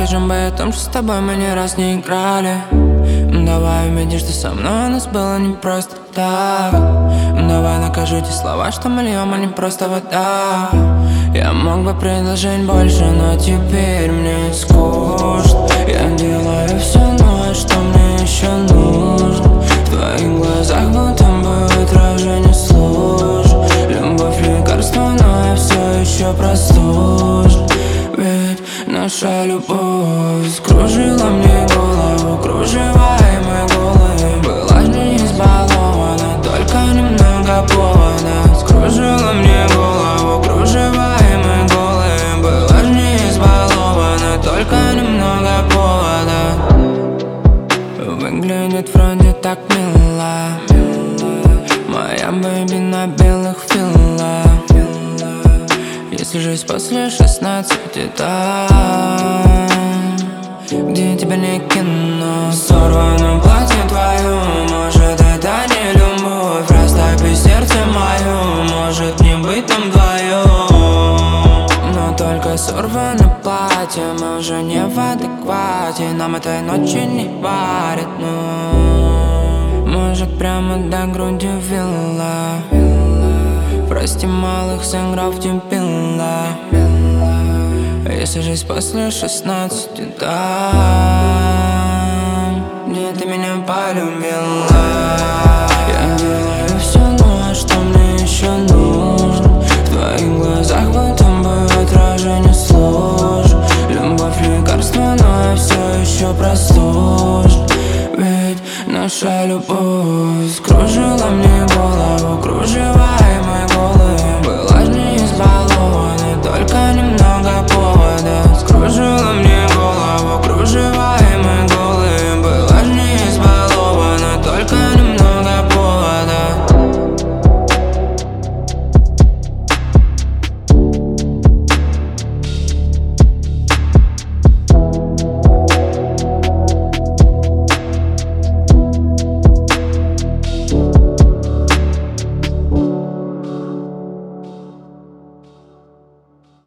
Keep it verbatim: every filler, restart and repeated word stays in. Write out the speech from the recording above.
скажем бы о том, что с тобой мы ни раз не играли. Давай увидишь, что со мной у нас было не просто так. Давай накажу эти слова, что мы льем, а не просто вода. Я мог бы предложить больше, но теперь мне скучно. Я делаю все, но что мне еще нужно? В твоих глазах будто бы отражение служб. Любовь лекарство, но я все еще простужен. Ведь наша любовь скружила мне голову, кружевая мои головы. Была не избалована, только немного повода. Скружила мне голову, кружевая мои головы. Была не избалована, только немного повода. Выглядит вроде так мило, моя бэйби на белых филах. Если жизнь после шестнадцати там, где тебя не кину. Сорвано платье твое, может это не любовь. Растопи сердце мое, может не быть там вдвоем. Но только сорвано платье, мы уже не в адеквате. Нам этой ночи не варит, но может прямо до груди вилла. Прости, малых сыграв дебила. Если жизнь после шестнадцати там, где ты меня полюбила. Я делаю все, но что мне еще нужно? В твоих глазах будто бы отражение служб. Любовь лекарство, но я все еще простужен. Ведь наша любовь скружила мне голову, кружева